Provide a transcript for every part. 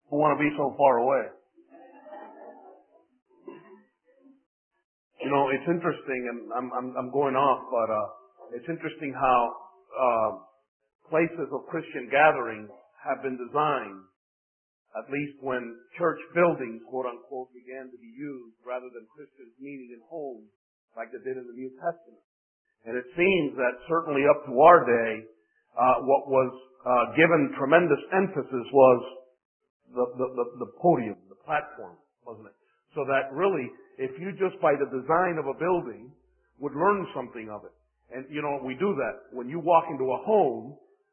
who want to be so far away. You know, it's interesting, and I'm going off, but it's interesting how places of Christian gathering have been designed, at least when church buildings, quote unquote, began to be used rather than Christians meeting in homes like they did in the New Testament. And it seems that certainly up to our day, what was given tremendous emphasis was the podium, the platform, wasn't it? So that really, if you just by the design of a building would learn something of it. And you know, we do that. When you walk into a home,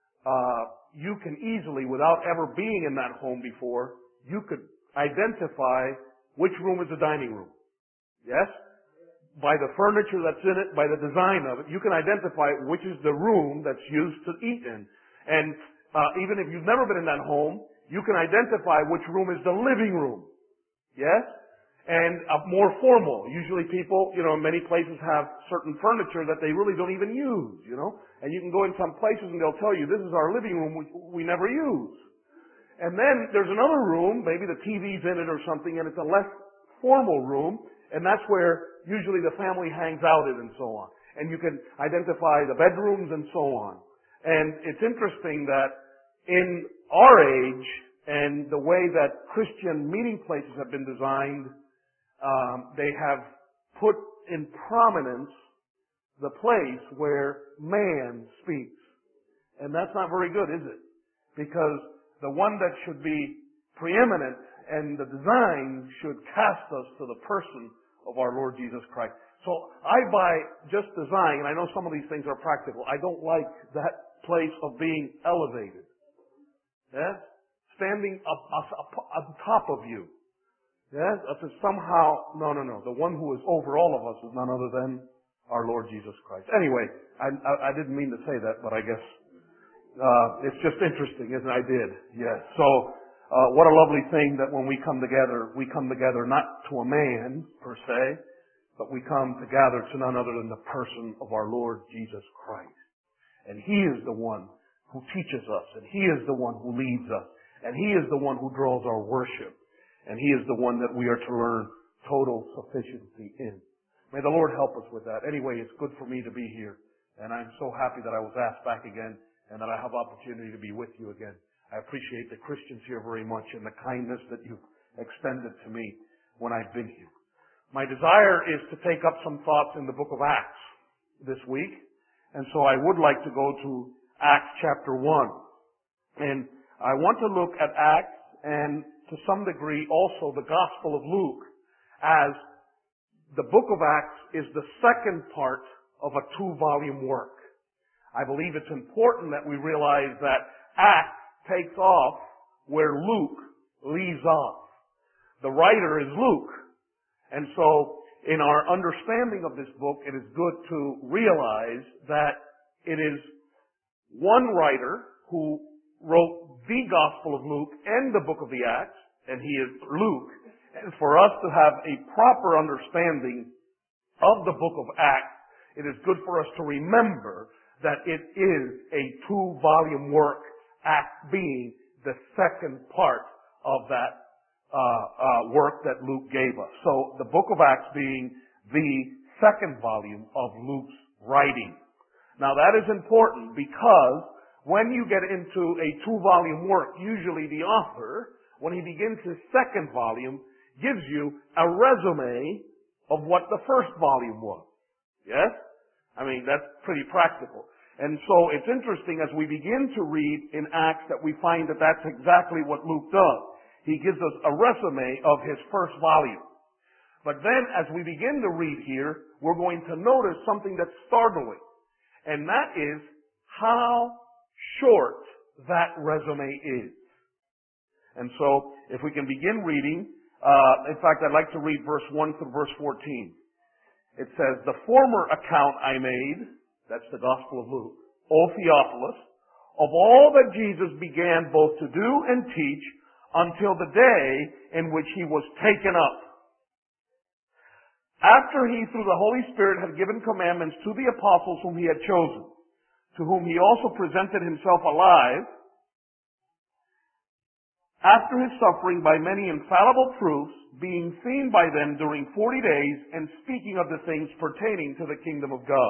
you can easily, without ever being in that home before, you could identify which room is the dining room. Yes? By the furniture that's in it, by the design of it, you can identify which is the room that's used to eat in. And even if you've never been in that home, you can identify which room is the living room. Yes? And more formal. Usually people, you know, in many places have certain furniture that they really don't even use, you know. And you can go in some places and they'll tell you, this is our living room we never use. And then there's another room, maybe the TV's in it or something, and it's a less formal room, and that's where usually the family hangs out in and so on. And you can identify the bedrooms and so on. And it's interesting that in our age and the way that Christian meeting places have been designed, they have put in prominence the place where man speaks. And that's not very good, is it? Because the one that should be preeminent and the design should cast us to the person of our Lord Jesus Christ. So I buy just design, and I know some of these things are practical. I don't like that place of being elevated. Yes? Standing up on top of you. Yes? To somehow, no. The one who is over all of us is none other than our Lord Jesus Christ. Anyway, I didn't mean to say that, but I guess it's just interesting, isn't it? I did. Yes. So, what a lovely thing that when we come together not to a man, per se, but we come together to none other than the person of our Lord Jesus Christ. And He is the one who teaches us, and He is the one who leads us, and He is the one who draws our worship, and He is the one that we are to learn total sufficiency in. May the Lord help us with that. Anyway, it's good for me to be here, and I'm so happy that I was asked back again, and that I have opportunity to be with you again. I appreciate the Christians here very much and the kindness that you've extended to me when I've been here. My desire is to take up some thoughts in the book of Acts this week, and so I would like to go to Acts chapter 1. And I want to look at Acts and to some degree also the Gospel of Luke, as the book of Acts is the second part of a 2-volume work. I believe it's important that we realize that Acts takes off where Luke leaves off. The writer is Luke. And so, in our understanding of this book, it is good to realize that it is one writer who wrote the Gospel of Luke and the book of the Acts, and he is Luke. And for us to have a proper understanding of the book of Acts, it is good for us to remember that it is a 2-volume work, Acts being the second part of that work that Luke gave us. So the book of Acts being the second volume of Luke's writing. Now that is important because when you get into a 2-volume work, usually the author, when he begins his second volume, gives you a resume of what the first volume was. Yes? I mean, that's pretty practical. And so it's interesting as we begin to read in Acts that we find that that's exactly what Luke does. He gives us a resume of his first volume. But then as we begin to read here, we're going to notice something that's startling. And that is how short that resume is. And so if we can begin reading, in fact, I'd like to read verse 1 through verse 14. It says, "The former account I made," that's the Gospel of Luke, "O Theophilus, of all that Jesus began both to do and teach until the day in which he was taken up. After he, through the Holy Spirit, had given commandments to the apostles whom he had chosen, to whom he also presented himself alive, after his suffering by many infallible proofs, being seen by them during 40 days, and speaking of the things pertaining to the kingdom of God.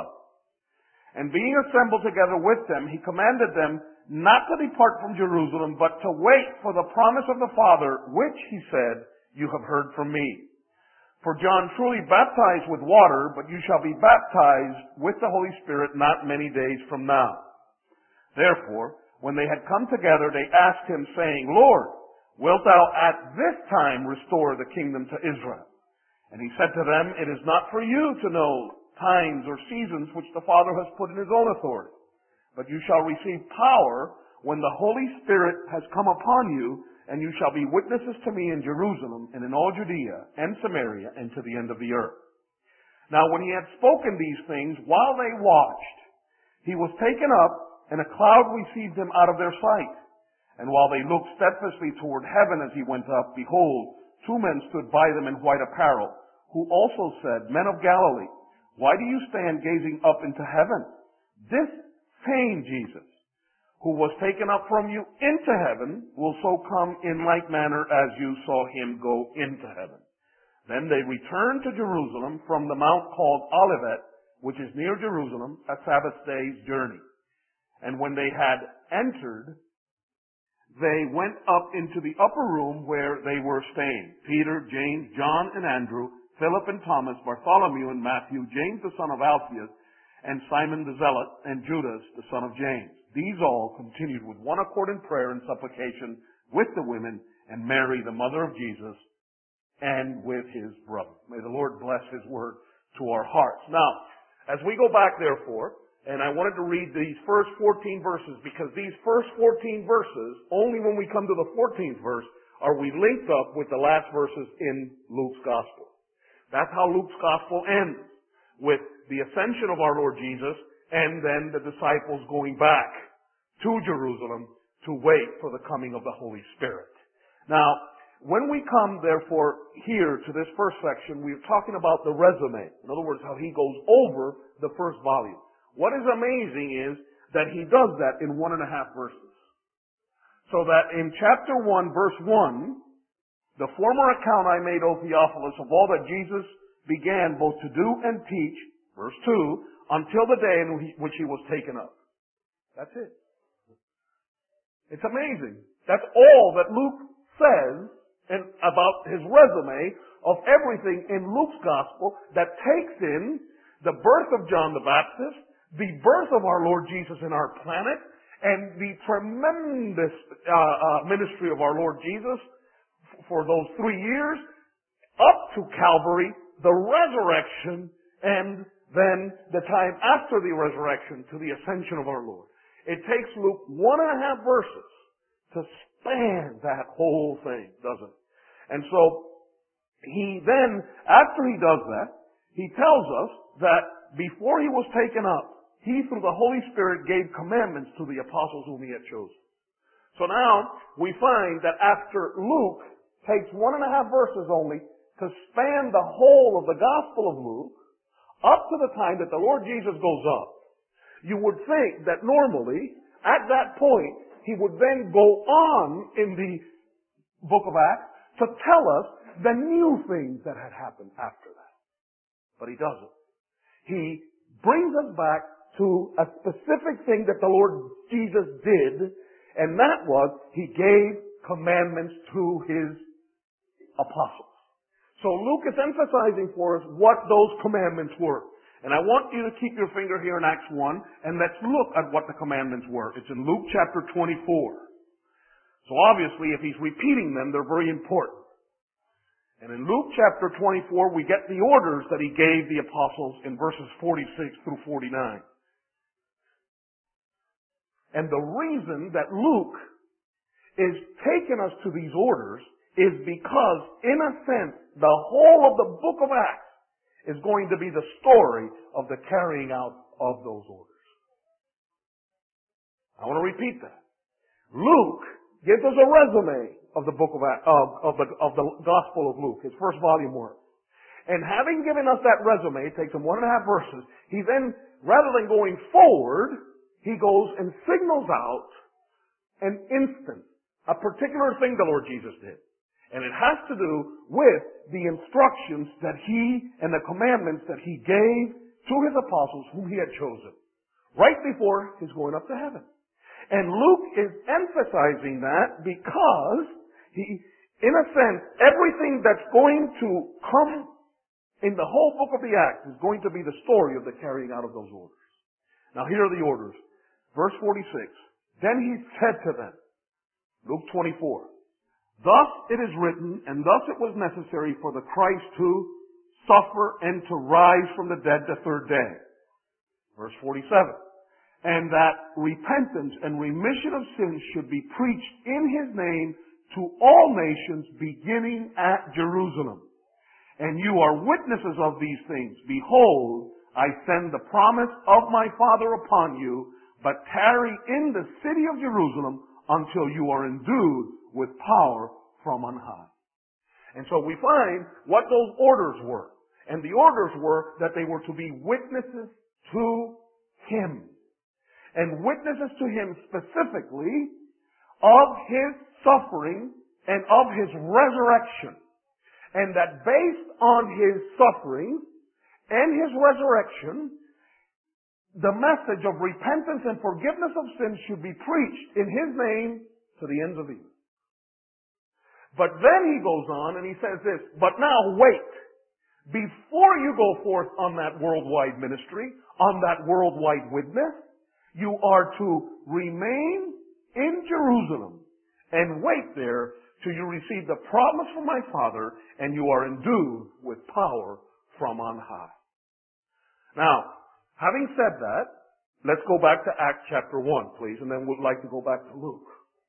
And being assembled together with them, he commanded them not to depart from Jerusalem, but to wait for the promise of the Father, which, he said, you have heard from me. For John truly baptized with water, but you shall be baptized with the Holy Spirit not many days from now. Therefore, when they had come together, they asked him, saying, Lord, wilt thou at this time restore the kingdom to Israel? And he said to them, it is not for you to know times or seasons which the Father has put in his own authority. But you shall receive power when the Holy Spirit has come upon you, and you shall be witnesses to me in Jerusalem and in all Judea and Samaria and to the end of the earth. Now when he had spoken these things, while they watched, he was taken up, and a cloud received him out of their sight. And while they looked steadfastly toward heaven as he went up, behold, two men stood by them in white apparel, who also said, Men of Galilee, why do you stand gazing up into heaven? This same Jesus, who was taken up from you into heaven, will so come in like manner as you saw him go into heaven. Then they returned to Jerusalem from the mount called Olivet, which is near Jerusalem, a Sabbath day's journey. And when they had entered, they went up into the upper room where they were staying. Peter, James, John, and Andrew, Philip and Thomas, Bartholomew and Matthew, James the son of Alphaeus, and Simon the Zealot, and Judas the son of James. These all continued with one accord in prayer and supplication with the women and Mary, the mother of Jesus, and with his brother. May the Lord bless his word to our hearts. Now, as we go back, therefore, and I wanted to read these first 14 verses, because these first 14 verses, only when we come to the 14th verse, are we linked up with the last verses in Luke's Gospel. That's how Luke's Gospel ends, with the ascension of our Lord Jesus, and then the disciples going back to Jerusalem to wait for the coming of the Holy Spirit. Now, when we come, therefore, here to this first section, we're talking about the resume. In other words, how he goes over the first volume. What is amazing is that he does that in 1.5 verses. So that in chapter 1, verse 1, the former account I made, O Theophilus, of all that Jesus began both to do and teach, verse 2, until the day in which he was taken up. That's it. It's amazing. That's all that Luke says about his resume of everything in Luke's Gospel that takes in the birth of John the Baptist, the birth of our Lord Jesus in our planet, and the tremendous ministry of our Lord Jesus for those 3 years, up to Calvary, the resurrection, and then the time after the resurrection to the ascension of our Lord. It takes Luke 1.5 verses to span that whole thing, doesn't it? And so, he then, after he does that, he tells us that before he was taken up, he, through the Holy Spirit, gave commandments to the apostles whom he had chosen. So now, we find that after Luke takes 1.5 verses only to span the whole of the Gospel of Luke, up to the time that the Lord Jesus goes up, you would think that normally, at that point, he would then go on in the book of Acts to tell us the new things that had happened after that. But he doesn't. He brings us back to a specific thing that the Lord Jesus did, and that was he gave commandments to his apostles. So Luke is emphasizing for us what those commandments were. And I want you to keep your finger here in Acts 1, and let's look at what the commandments were. It's in Luke chapter 24. So obviously, if he's repeating them, they're very important. And in Luke chapter 24, we get the orders that he gave the apostles in verses 46 through 49. And the reason that Luke is taking us to these orders is because, in a sense, the whole of the book of Acts is going to be the story of the carrying out of those orders. I want to repeat that. Luke gives us a resume of the book of the Gospel of Luke, his first volume work. And having given us that resume, it takes him 1.5 verses, he then, rather than going forward, he goes and signals out an instant, a particular thing the Lord Jesus did. And it has to do with the instructions that He and the commandments that He gave to His apostles whom He had chosen right before His going up to heaven. And Luke is emphasizing that because he, in a sense, everything that's going to come in the whole book of the Acts is going to be the story of the carrying out of those orders. Now here are the orders. Verse 46. Then He said to them, Luke 24, thus it is written, and thus it was necessary for the Christ to suffer and to rise from the dead the third day. Verse 47. And that repentance and remission of sins should be preached in His name to all nations beginning at Jerusalem. And you are witnesses of these things. Behold, I send the promise of my Father upon you, but tarry in the city of Jerusalem until you are endued with power from on high. And so we find what those orders were. And the orders were that they were to be witnesses to Him. And witnesses to Him specifically of His suffering and of His resurrection. And that based on His suffering and His resurrection, the message of repentance and forgiveness of sins should be preached in His name to the ends of the earth. But then He goes on and He says this, but now wait. Before you go forth on that worldwide ministry, on that worldwide witness, you are to remain in Jerusalem and wait there till you receive the promise from my Father and you are endued with power from on high. Now, having said that, let's go back to Acts chapter 1, please, and then we'd like to go back to Luke.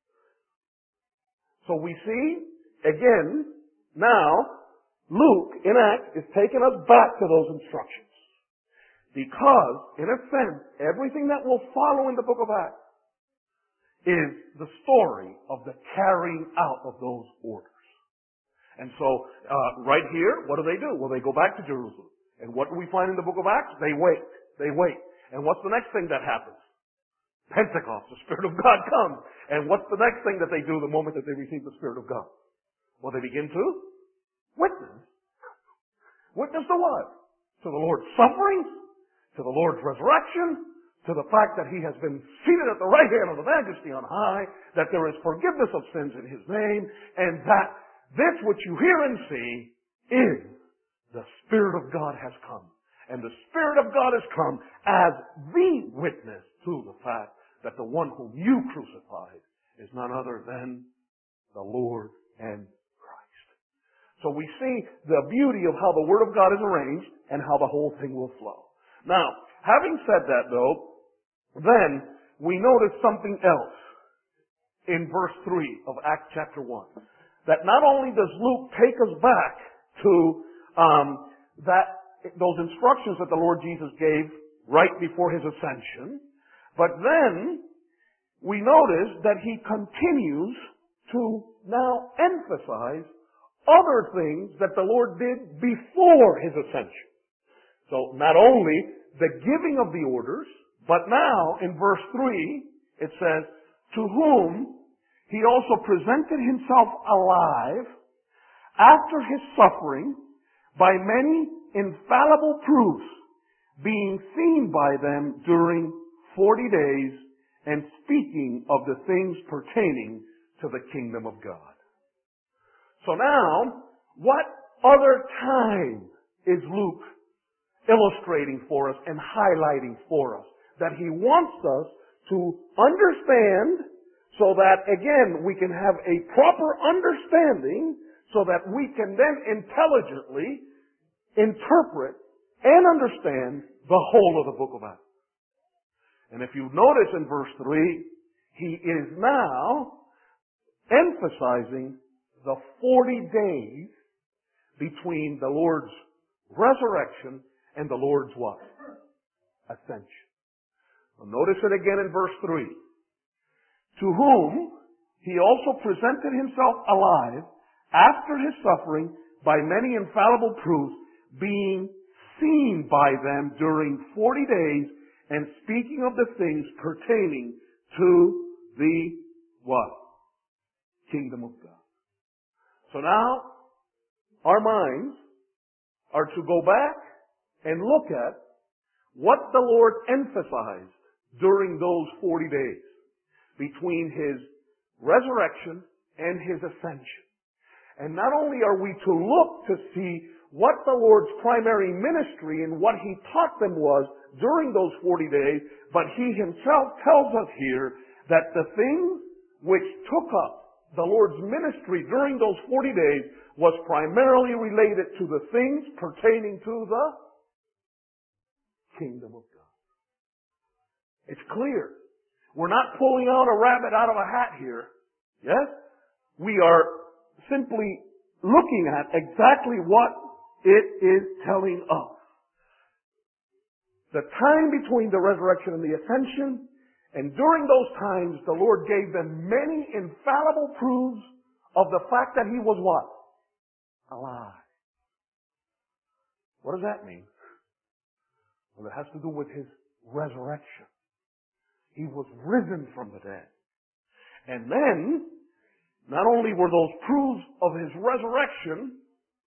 So we see, again, now, Luke, in Acts, is taking us back to those instructions. Because, in a sense, everything that will follow in the book of Acts is the story of the carrying out of those orders. And so, right here, what do? Well, they go back to Jerusalem. And what do we find in the book of Acts? They wait. They wait. And what's the next thing that happens? Pentecost, the Spirit of God comes. And what's the next thing that they do the moment that they receive the Spirit of God? Well, they begin to witness. Witness to what? To the Lord's sufferings, to the Lord's resurrection, to the fact that He has been seated at the right hand of the Majesty on high, that there is forgiveness of sins in His name, and that this which you hear and see is the Spirit of God has come. And the Spirit of God has come as the witness to the fact that the one whom you crucified is none other than the Lord and Christ. So we see the beauty of how the Word of God is arranged and how the whole thing will flow. Now, having said that though, then we notice something else in verse 3 of Acts chapter 1. That not only does Luke take us back to those instructions that the Lord Jesus gave right before His ascension, but then we notice that He continues to now emphasize other things that the Lord did before His ascension. So not only the giving of the orders, but now in verse 3 it says, to whom He also presented Himself alive after His suffering by many infallible proofs, being seen by them during 40 days and speaking of the things pertaining to the kingdom of God. So now, what other time is Luke illustrating for us and highlighting for us that he wants us to understand so that, again, we can have a proper understanding so that we can then intelligently interpret and understand the whole of the book of Acts. And if you notice in verse 3, he is now emphasizing the 40 days between the Lord's resurrection and the Lord's what? Ascension. Well, notice it again in verse 3. To whom he also presented himself alive after his suffering by many infallible proofs, being seen by them during 40 days and speaking of the things pertaining to the what? kingdom of God. So now, our minds are to go back and look at what the Lord emphasized during those 40 days between His resurrection and His ascension. And not only are we to look to see what the Lord's primary ministry and what He taught them was during those 40 days, but He Himself tells us here that the things which took up the Lord's ministry during those 40 days was primarily related to the things pertaining to the kingdom of God. It's clear. We're not pulling out a rabbit out of a hat here. Yes? We are simply looking at exactly what it is telling us. The time between the resurrection and the ascension, and during those times, the Lord gave them many infallible proofs of the fact that He was what? Alive. What does that mean? Well, it has to do with His resurrection. He was risen from the dead. And then, not only were those proofs of His resurrection,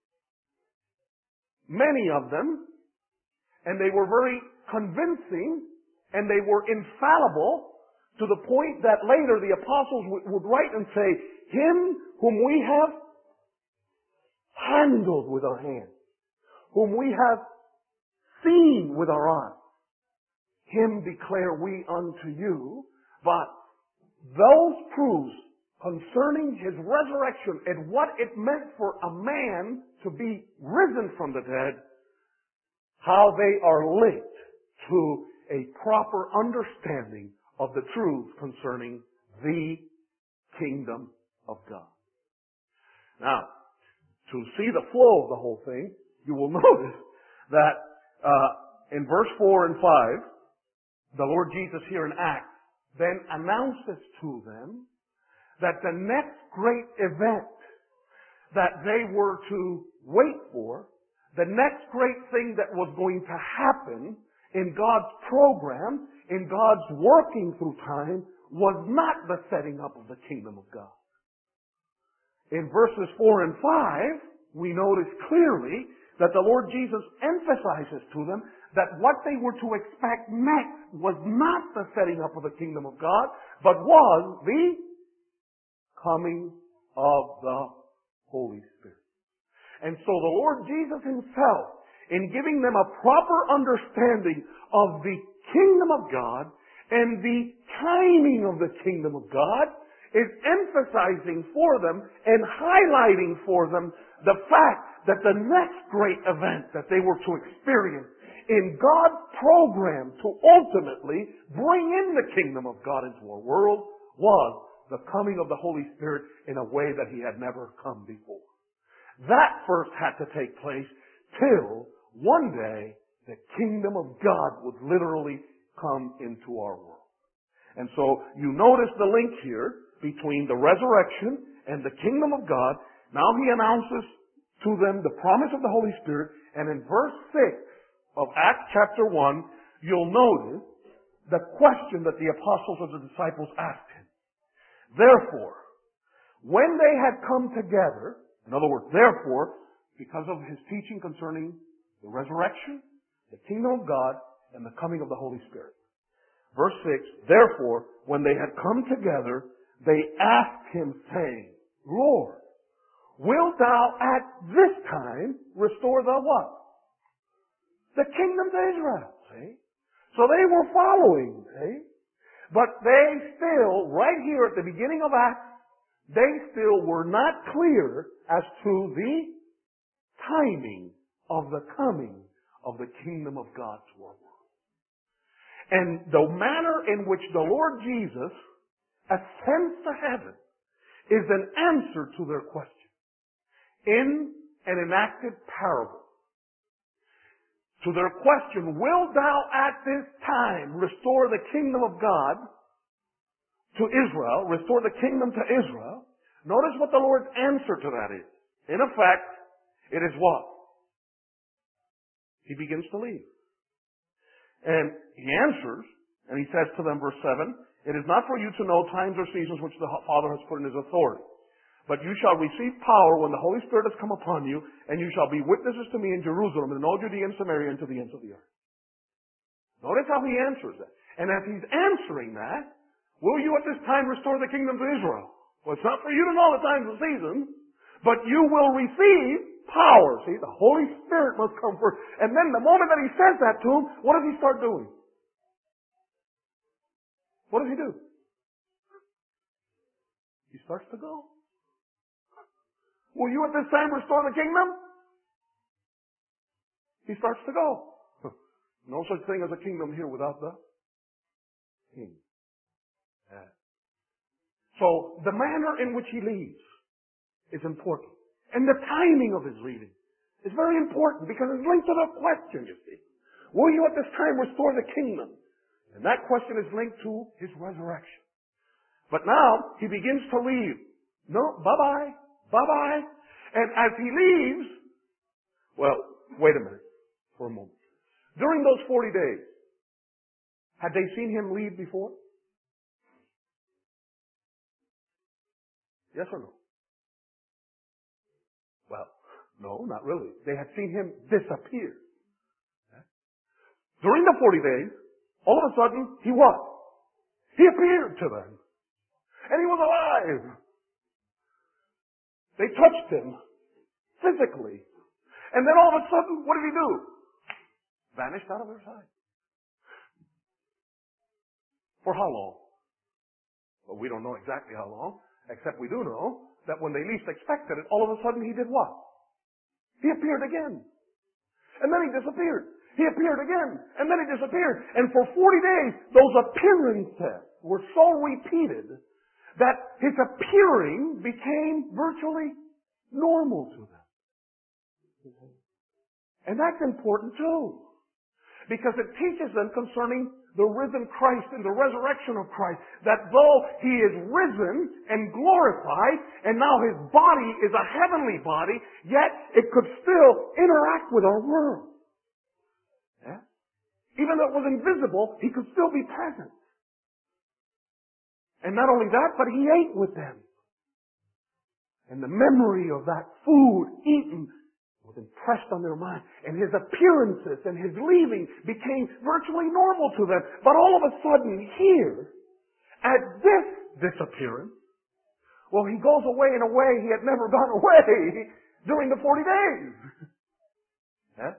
many of them, and they were very convincing, and they were infallible to the point that later the apostles would write and say, Him whom we have handled with our hands, whom we have seen with our eyes, Him declare we unto you. But those proofs concerning His resurrection and what it meant for a man to be risen from the dead, how they are linked to a proper understanding of the truth concerning the kingdom of God. Now, to see the flow of the whole thing, you will notice that in verse 4 and 5, the Lord Jesus here in Acts then announces to them that the next great event that they were to wait for, the next great thing that was going to happen in God's program, in God's working through time, was not the setting up of the kingdom of God. In verses 4 and 5, we notice clearly that the Lord Jesus emphasizes to them that what they were to expect next was not the setting up of the kingdom of God, but was the coming of the Holy Spirit. And so the Lord Jesus Himself, in giving them a proper understanding of the kingdom of God and the timing of the kingdom of God, is emphasizing for them and highlighting for them the fact that the next great event that they were to experience in God's program to ultimately bring in the kingdom of God into our world was the coming of the Holy Spirit in a way that He had never come before. That first had to take place till one day the kingdom of God would literally come into our world. And so you notice the link here between the resurrection and the kingdom of God. Now He announces to them the promise of the Holy Spirit, and in verse 6 of Acts chapter 1, you'll notice the question that the apostles or the disciples asked Him. Therefore, when they had come together, in other words, therefore, because of His teaching concerning the resurrection, the kingdom of God, and the coming of the Holy Spirit. Verse 6, therefore, when they had come together, they asked Him, saying, Lord, wilt Thou at this time restore the what? The kingdom to Israel, see? So they were following, see? But they still, right here at the beginning of Acts, they still were not clear as to the timing of the coming of the kingdom of God to our world. And the manner in which the Lord Jesus ascends to heaven is an answer to their question in an enacted parable. To their question, will Thou at this time restore the kingdom of God to Israel, restore the kingdom to Israel? Notice what the Lord's answer to that is. In effect, it is what? He begins to leave. And He answers, and He says to them, verse 7, it is not for you to know times or seasons which the Father has put in His authority. But you shall receive power when the Holy Spirit has come upon you, and you shall be witnesses to me in Jerusalem, and in all Judea and Samaria, and to the ends of the earth. Notice how he answers that. And as he's answering that, will you at this time restore the kingdom to Israel? Well, it's not for you to know the times and seasons, but you will receive power. See, the Holy Spirit must come first. And then the moment that he says that to him, what does he start doing? What does he do? He starts to go. Will you at this time restore the kingdom? He starts to go. No such thing as a kingdom here without the king. Yeah. So the manner in which he leaves is important. And the timing of his leaving is very important because it's linked to the question, you see. Will you at this time restore the kingdom? And that question is linked to his resurrection. But now he begins to leave. No, bye-bye. Bye-bye. And as he leaves, well, wait a minute for a moment. During those 40 days, had they seen him leave before? Yes or no? Well, no, not really. They had seen him disappear. During the 40 days, all of a sudden, he what? He appeared to them. And he was alive. They touched him physically. And then all of a sudden, what did he do? Vanished out of their sight. For how long? Well, we don't know exactly how long, except we do know that when they least expected it, all of a sudden he did what? He appeared again. And then he disappeared. He appeared again. And then he disappeared. And for 40 days, those appearances were so repeated that his appearing became virtually normal to them. And that's important too. Because it teaches them concerning the risen Christ and the resurrection of Christ. That though he is risen and glorified, and now his body is a heavenly body, yet it could still interact with our world. Yeah? Even though it was invisible, he could still be present. And not only that, but he ate with them. And the memory of that food eaten was impressed on their mind. And his appearances and his leaving became virtually normal to them. But all of a sudden here, at this disappearance, well, he goes away in a way he had never gone away during the 40 days. Yeah?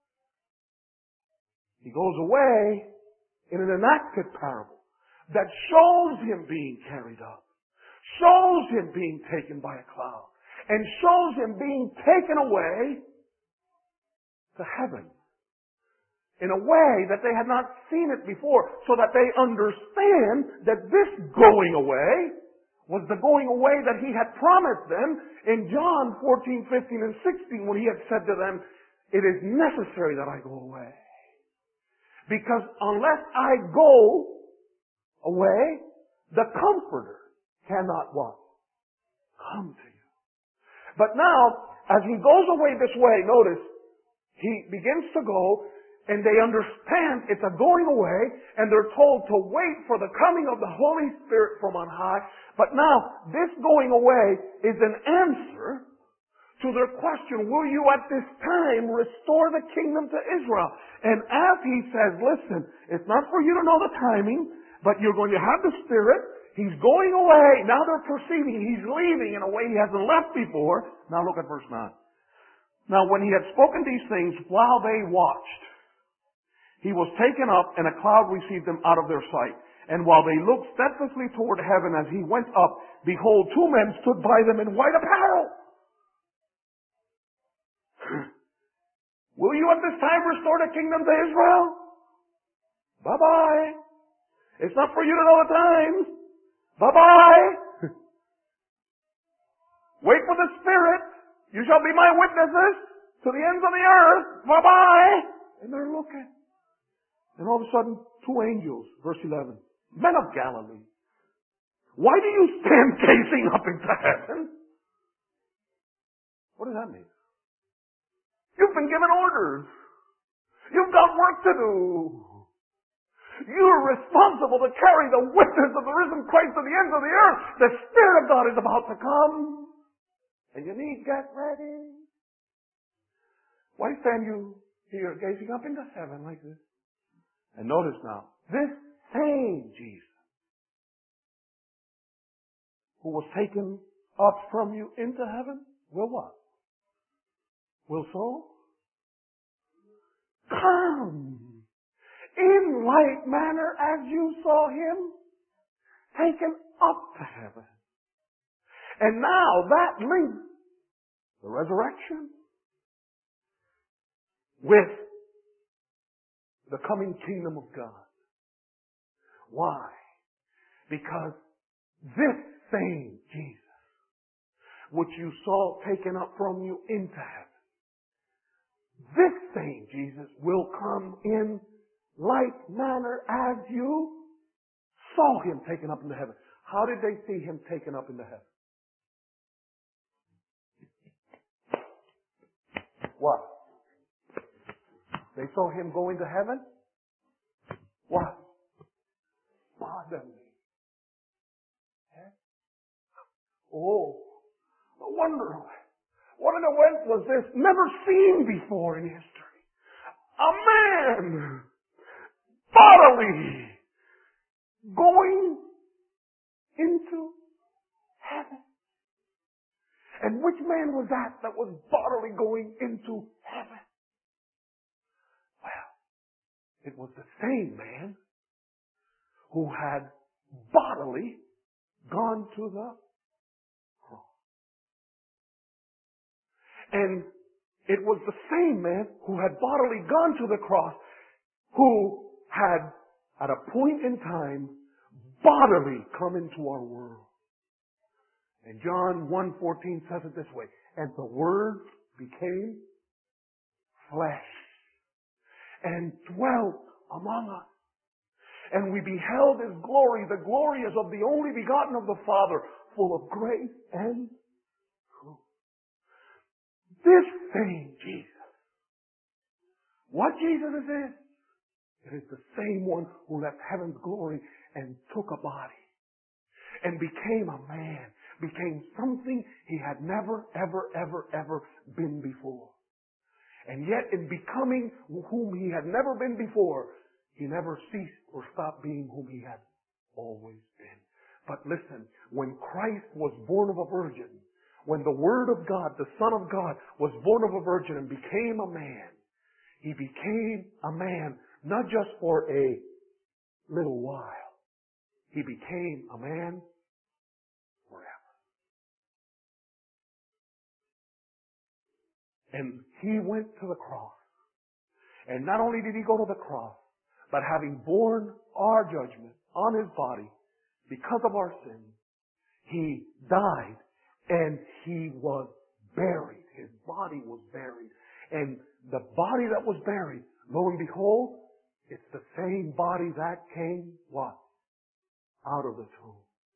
He goes away in an enacted parable that shows him being carried up, shows him being taken by a cloud, and shows him being taken away to heaven in a way that they had not seen it before, so that they understand that this going away was the going away that he had promised them in John 14, 15, and 16 when he had said to them, "It is necessary that I go away. Because unless I go away, the Comforter cannot what? Come to you." But now, as he goes away this way, notice, he begins to go, and they understand it's a going away, and they're told to wait for the coming of the Holy Spirit from on high. But now, this going away is an answer to their question, will you at this time restore the kingdom to Israel? And as he says, listen, it's not for you to know the timing, but you're going to have the Spirit. He's going away. Now they're perceiving he's leaving in a way he hasn't left before. Now look at verse 9. Now when he had spoken these things while they watched, he was taken up and a cloud received him out of their sight. And while they looked steadfastly toward heaven as he went up, behold, two men stood by them in white apparel. Will you at this time restore the kingdom to Israel? Bye-bye. It's not for you to know the times. Bye-bye. Wait for the Spirit. You shall be my witnesses to the ends of the earth. Bye-bye. And they're looking. And all of a sudden, two angels, verse 11, men of Galilee, why do you stand gazing up into heaven? What does that mean? You've been given orders. You've got work to do. You're responsible to carry the witness of the risen Christ to the ends of the earth. The Spirit of God is about to come. and you need get ready. Why stand you here gazing up into heaven like this? And notice now, this same Jesus who was taken up from you into heaven will what? Will so come in like manner as you saw him taken up to heaven. And now that links the resurrection with the coming kingdom of God. Why? Because this same Jesus, which you saw taken up from you into heaven, this same Jesus will come in like manner as you saw him taken up into heaven. How did they see him taken up into heaven? What? They saw him go into heaven? What? Bodily. Oh, no wonder. What an event was this? Never seen before in history. A man bodily going into heaven. And which man was that was bodily going into heaven? Well, it was the same man who had bodily gone to the cross. And it was the same man who had bodily gone to the cross who had, at a point in time, bodily come into our world. And John 1:14 says it this way, and the Word became flesh and dwelt among us. And we beheld His glory. The glory is of the only begotten of the Father, full of grace and truth. This same Jesus. What Jesus is this? It is the same one who left heaven's glory and took a body and became a man, became something he had never, ever been before. And yet in becoming whom he had never been before, he never ceased or stopped being whom he had always been. But listen, when Christ was born of a virgin, when the Word of God, the Son of God, was born of a virgin and became a man, he became a man not just for a little while. He became a man forever. And he went to the cross. And not only did he go to the cross, but having borne our judgment on his body because of our sins, he died and he was buried. His body was buried. And the body that was buried, lo and behold, it's the same body that came, what? Out of the tomb.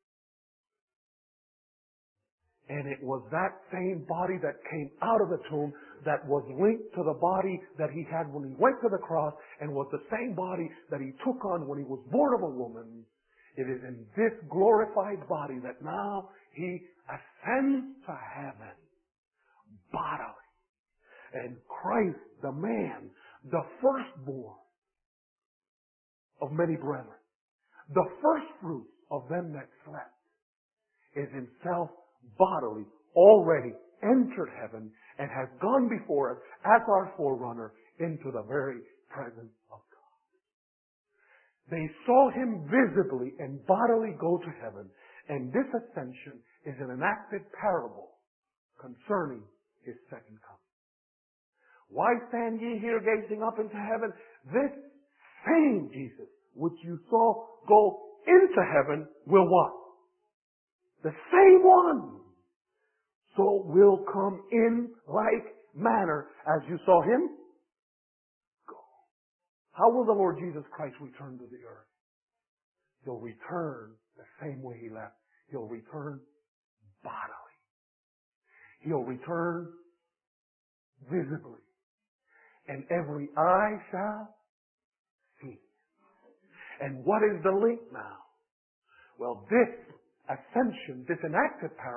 And it was that same body that came out of the tomb that was linked to the body that he had when he went to the cross, and was the same body that he took on when he was born of a woman. It is in this glorified body that now he ascends to heaven bodily. And Christ, the man, the firstborn of many brethren, the first fruits of them that slept, is himself bodily already entered heaven and has gone before us as our forerunner into the very presence of God. They saw him visibly and bodily go to heaven, and this ascension is an enacted parable concerning his second coming. Why stand ye here gazing up into heaven? This same Jesus which you saw go into heaven will what? The same one. So will come in like manner as you saw him go. How will the Lord Jesus Christ return to the earth? He'll return the same way he left. He'll return bodily. He'll return visibly. And every eye shall see. And what is the link now? Well, this ascension, this enacted parable,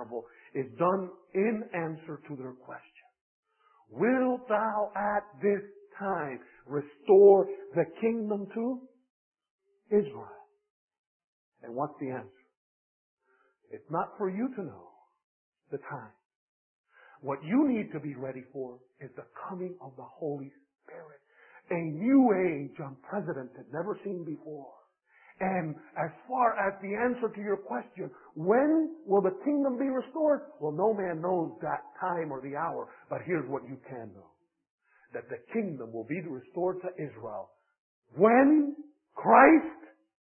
is done in answer to their question. Wilt thou at this time restore the kingdom to Israel? And what's the answer? It's not for you to know the time. What you need to be ready for is the coming of the Holy Spirit. A new age, unprecedented, never seen before. And as far as the answer to your question, when will the kingdom be restored? Well, no man knows that time or the hour, but here's what you can know. That the kingdom will be restored to Israel when Christ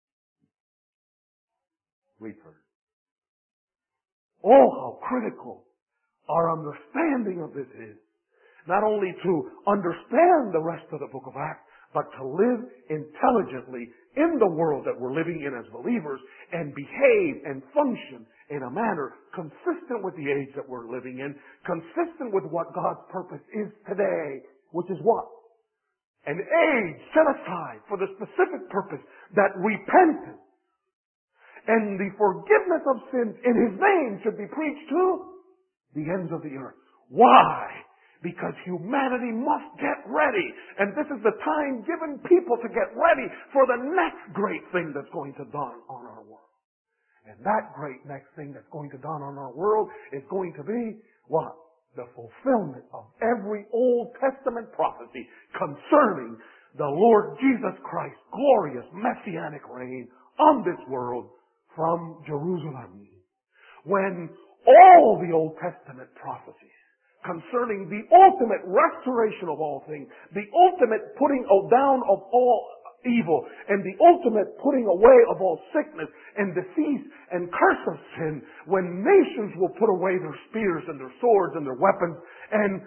returns. Oh, how critical our understanding of this is. Not only to understand the rest of the book of Acts, but to live intelligently in the world that we're living in as believers and behave and function in a manner consistent with the age that we're living in, consistent with what God's purpose is today, which is what? An age set aside for the specific purpose that repentance and the forgiveness of sins in His name should be preached to the ends of the earth. Why? Because humanity must get ready. And this is the time given people to get ready for the next great thing that's going to dawn on our world. And that great next thing that's going to dawn on our world is going to be what? The fulfillment of every Old Testament prophecy concerning the Lord Jesus Christ's glorious messianic reign on this world from Jerusalem. When all the Old Testament prophecies concerning the ultimate restoration of all things, the ultimate putting down of all evil, and the ultimate putting away of all sickness and disease and curse of sin, when nations will put away their spears and their swords and their weapons, and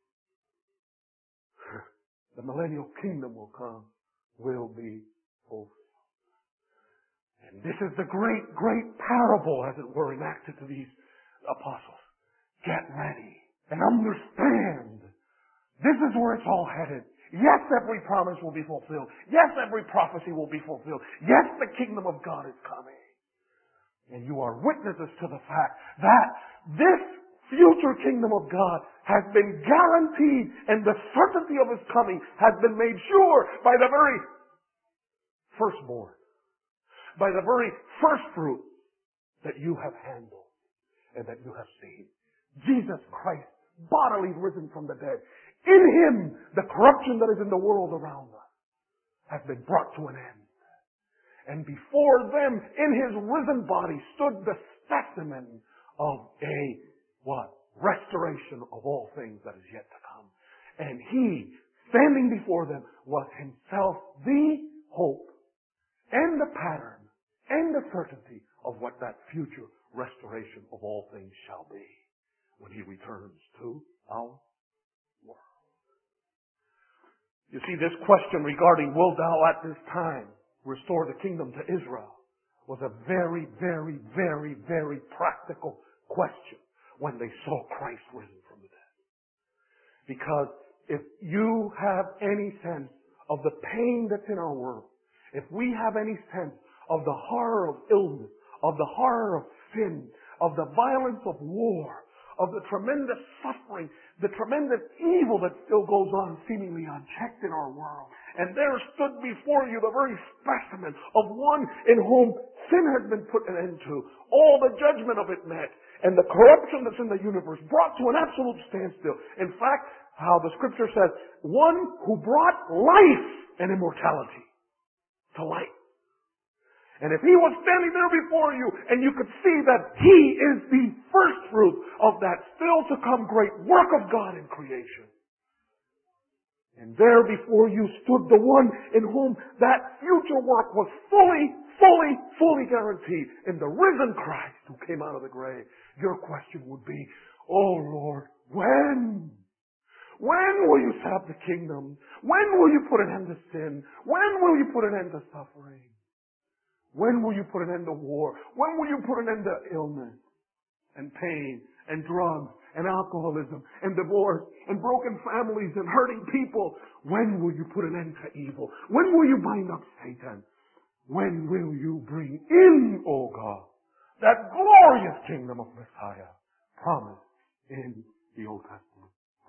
the millennial kingdom will come, will be fulfilled. And this is the great, great parable, as it were, enacted to these apostles. Get ready. And understand, this is where it's all headed. Yes, every promise will be fulfilled. Yes, every prophecy will be fulfilled. Yes, the kingdom of God is coming. And you are witnesses to the fact that this future kingdom of God has been guaranteed, and the certainty of His coming has been made sure by the very firstborn, by the very first fruit that you have handled and that you have seen. Jesus Christ, bodily risen from the dead. In Him, the corruption that is in the world around us has been brought to an end. And before them, in His risen body, stood the specimen of a, what? Restoration of all things that is yet to come. And He, standing before them, was Himself the hope and the pattern and the certainty of what that future restoration of all things shall be when He returns to our world. You see, this question regarding, will thou at this time restore the kingdom to Israel, was a very, very, very, very practical question when they saw Christ risen from the dead. Because if you have any sense of the pain that's in our world, if we have any sense of the horror of illness, of the horror of sin, of the violence of war, of the tremendous suffering, the tremendous evil that still goes on seemingly unchecked in our world. And there stood before you the very specimen of one in whom sin has been put an end to, all the judgment of it met, and the corruption that's in the universe brought to an absolute standstill. In fact, how the Scripture says, one who brought life and immortality to light. And if He was standing there before you, and you could see that He is the first fruit of that still to come great work of God in creation. And there before you stood the one in whom that future work was fully guaranteed in the risen Christ who came out of the grave. Your question would be, oh Lord, when? When will you set up the kingdom? When will you put an end to sin? When will you put an end to suffering? When will you put an end to war? When will you put an end to illness and pain and drugs and alcoholism and divorce and broken families and hurting people? When will you put an end to evil? When will you bind up Satan? When will you bring in, O God, that glorious kingdom of Messiah promised in the Old Testament.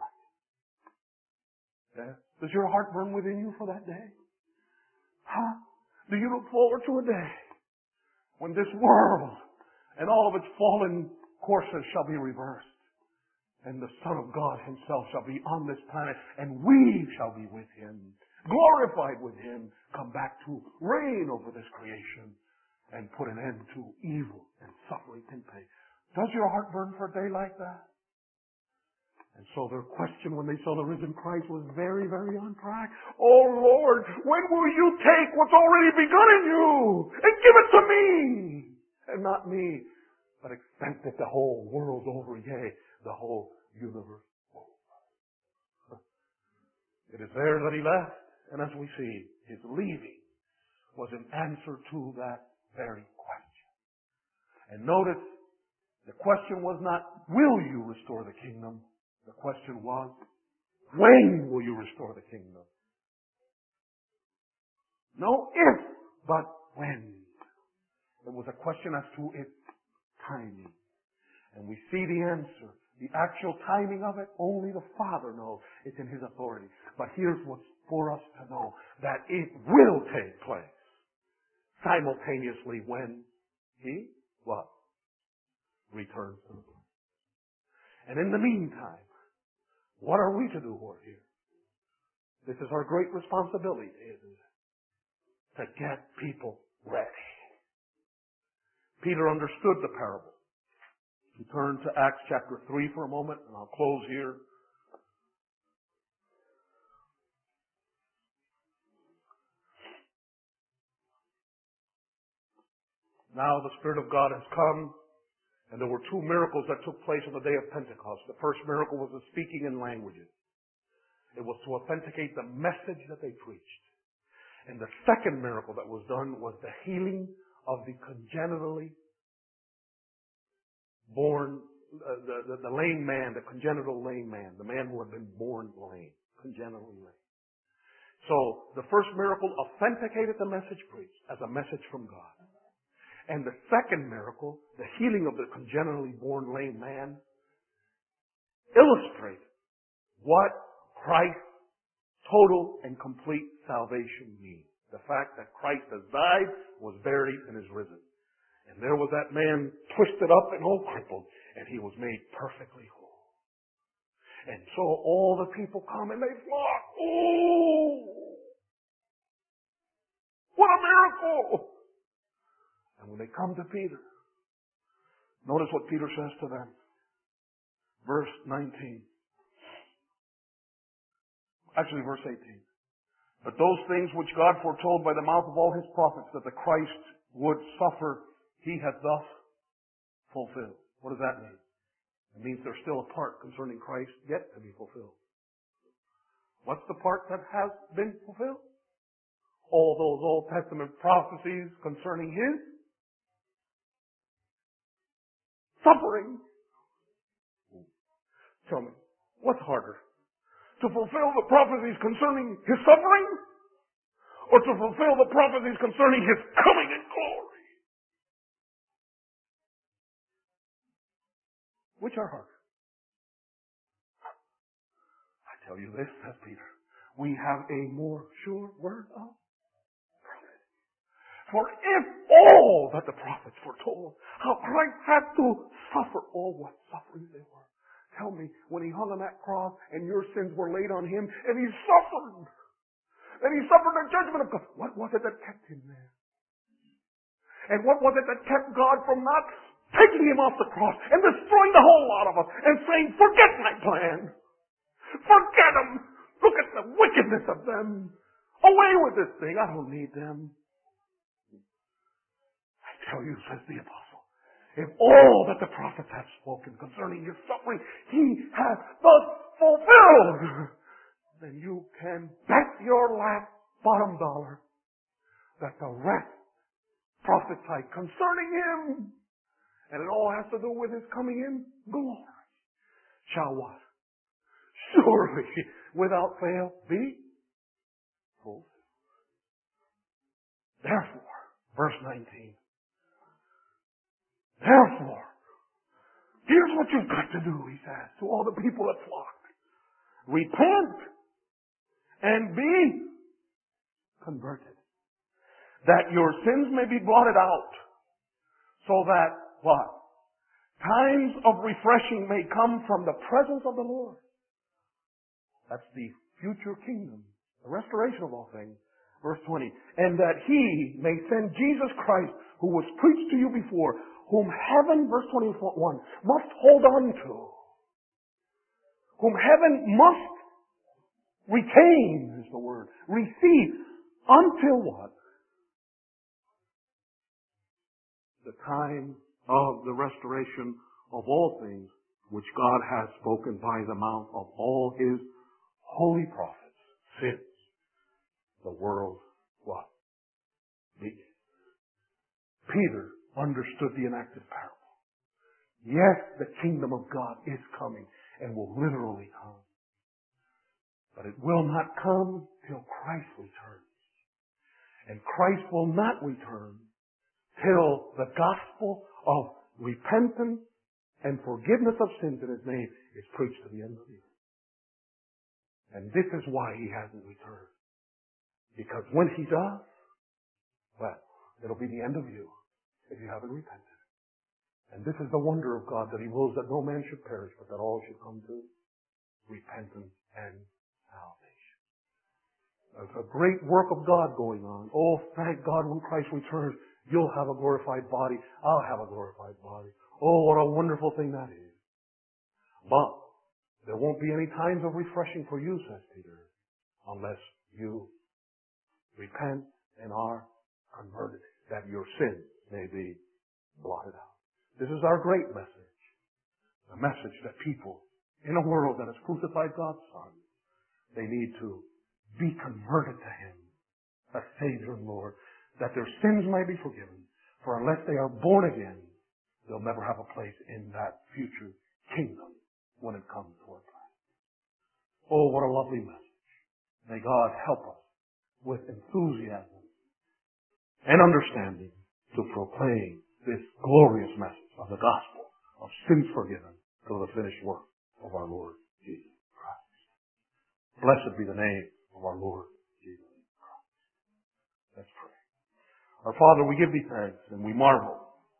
Yeah? Does your heart burn within you for that day? Huh? Do you look forward to a day when this world and all of its fallen courses shall be reversed, and the Son of God Himself shall be on this planet, and we shall be with Him, glorified with Him, come back to reign over this creation and put an end to evil and suffering and pain? Does your heart burn for a day like that? And so their question when they saw the risen Christ was very, very on track. Oh Lord, when will you take what's already begun in you and give it to me? And not me, but extend it the whole world over, yea, the whole universe over. It is there that He left, and as we see, His leaving was an answer to that very question. And notice, the question was not, will you restore the kingdom? The question was, when will you restore the kingdom? No if, but when. It was a question as to its timing. And we see the answer. The actual timing of it, only the Father knows. It's in His authority. But here's what's for us to know. That it will take place simultaneously when He, what? Returns to the world. And in the meantime, what are we to do over here? This is our great responsibility, isn't it? To get people ready. Peter understood the parable. We turn to Acts chapter 3 for a moment, and I'll close here. Now the Spirit of God has come, and there were two miracles that took place on the day of Pentecost. The first miracle was the speaking in languages. It was to authenticate the message that they preached. And the second miracle that was done was the healing of the congenitally born, the lame man, the congenital lame man, the man who had been born lame, congenitally lame. So the first miracle authenticated the message preached as a message from God. And the second miracle, the healing of the congenitally born lame man, illustrated what Christ's total and complete salvation means. The fact that Christ has died, was buried, and is risen. And there was that man twisted up and all crippled, and he was made perfectly whole. And so all the people come and they flock. Oh! What a miracle! And when they come to Peter, notice what Peter says to them. Verse 19. Actually, verse 18. But those things which God foretold by the mouth of all His prophets that the Christ would suffer, He hath thus fulfilled. What does that mean? It means there's still a part concerning Christ yet to be fulfilled. What's the part that has been fulfilled? All those Old Testament prophecies concerning His suffering. Tell me, what's harder? To fulfill the prophecies concerning His suffering? Or to fulfill the prophecies concerning His coming in glory? Which are harder? I tell you this, says Peter. We have a more sure word of prophet. For if all that the prophets foretold, how Christ had to suffer all what sufferings they were. Tell me, when He hung on that cross and your sins were laid on Him and He suffered, and He suffered the judgment of God, what was it that kept Him there? And what was it that kept God from not taking Him off the cross and destroying the whole lot of us and saying, forget my plan. Forget them. Look at the wickedness of them. Away with this thing. I don't need them. I tell you, says the apostle, if all that the prophets have spoken concerning His suffering, He has thus fulfilled, then you can bet your last bottom dollar that the rest prophesied concerning Him, and it all has to do with His coming in glory, shall what? Surely, without fail, be fulfilled. Therefore, verse 19, therefore, Here's what you've got to do, he says, to all the people that flock. Repent and be converted, that your sins may be blotted out, so that, what? Times of refreshing may come from the presence of the Lord. That's the future kingdom, the restoration of all things. Verse 20. And that He may send Jesus Christ, who was preached to you before, whom heaven, verse 21, must hold on to. Whom heaven must retain, is the word. Receive. Until what? The time of the restoration of all things, which God has spoken by the mouth of all His holy prophets, since the world what? Began. Peter understood the enacted parable. Yes, the kingdom of God is coming and will literally come. But it will not come till Christ returns. And Christ will not return till the gospel of repentance and forgiveness of sins in His name is preached to the end of the earth. And this is why He hasn't returned. Because when He does, well, it'll be the end of you if you haven't repented. And this is the wonder of God, that He wills that no man should perish, but that all should come to repentance and salvation. There's a great work of God going on. Oh, thank God when Christ returns, you'll have a glorified body. I'll have a glorified body. Oh, what a wonderful thing that is. But there won't be any times of refreshing for you, says Peter, unless you repent and are converted, that your sins may be blotted out. This is our great message. The message that people in a world that has crucified God's Son, they need to be converted to Him, as Savior and Lord, that their sins may be forgiven. For unless they are born again, they'll never have a place in that future kingdom when it comes to our time. Oh, what a lovely message. May God help us with enthusiasm and understanding to proclaim this glorious message of the gospel of sins forgiven through the finished work of our Lord Jesus Christ. Blessed be the name of our Lord Jesus Christ. Let's pray. Our Father, we give Thee thanks and we marvel.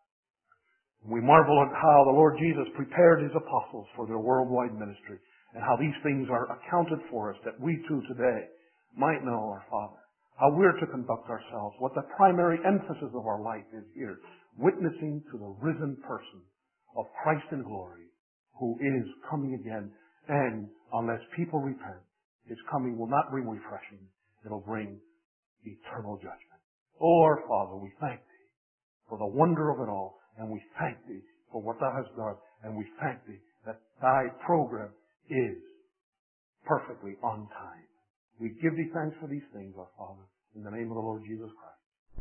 We marvel at how the Lord Jesus prepared His apostles for their worldwide ministry and how these things are accounted for us, that we too today might know, our Father, how we're to conduct ourselves, what the primary emphasis of our life is here, witnessing to the risen person of Christ in glory, who is coming again. And unless people repent, His coming will not bring refreshing. It'll bring eternal judgment. Oh, our Father, we thank Thee for the wonder of it all, and we thank Thee for what Thou hast done, and we thank Thee that Thy program is perfectly on time. We give Thee thanks for these things, our Father, in the name of the Lord Jesus Christ.